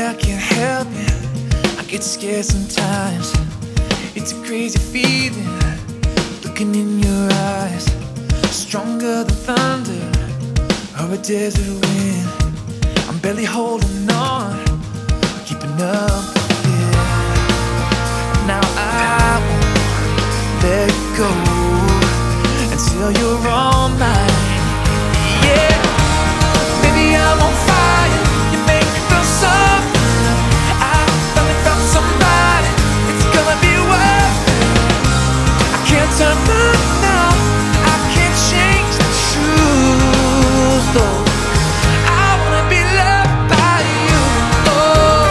I can't help it. I get scared sometimes. It's a crazy feeling, looking in your eyes. Stronger than thunder or a desert wind. I'm barely holding on, keeping up the fear. Now I won't let go until you're all mine. Yeah, baby, I'm on fire. You make me feel something. I finally found somebody. It's gonna be worth it. I can't turn back now. I can't change the truth, though. I wanna be loved by you. Oh.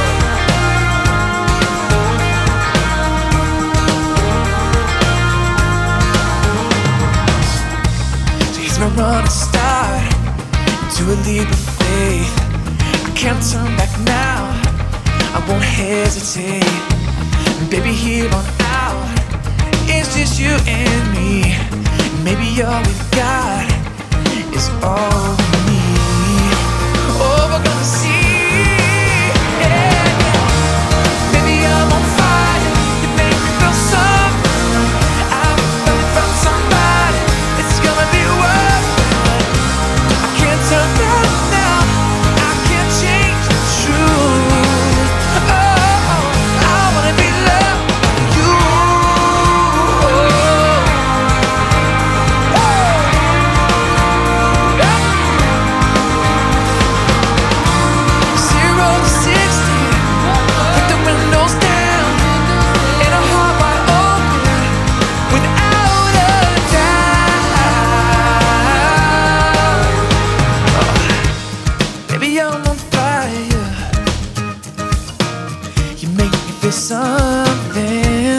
So here's my running start to a leap of faith. I can't turn back now. I won't hesitate. And baby, here on out, it's just you and me. And maybe all we've got is all we need. Oh, we're gonna see. Yeah, yeah. Baby, I'm on fire. You make me feel something. I finally found somebody. It's gonna be worth it. I can't turn back now. I can't change the truth. Oh, I wanna be loved by you. Zero to 60, with the windows down and a heart wide open, without a doubt. Baby, I'm on fire. You make me feel something.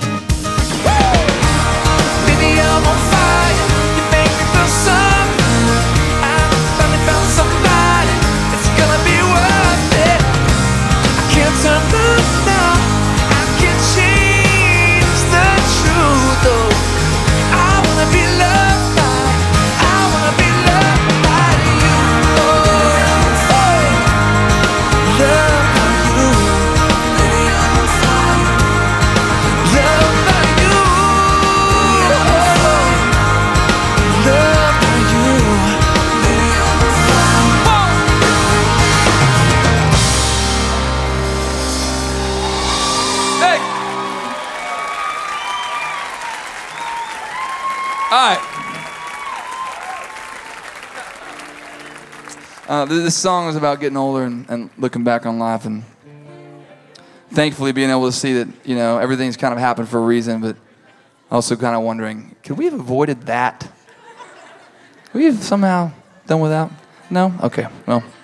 Baby, I'm on fire. You make me feel something. I finally found somebody. It's gonna be worth it. I can't turn back now. I can't change the truth, though. I wanna be loved by. I wanna be loved by you. Oh, loved by you. Baby, I'm on fire. Loved by you. Loved by you. Baby, I'm on fire. Hey! All right. This song is about getting older and looking back on life, and thankfully being able to see that, you know, everything's kind of happened for a reason, but also kind of wondering, could we have avoided that? Could we have somehow done without? No? Okay, well.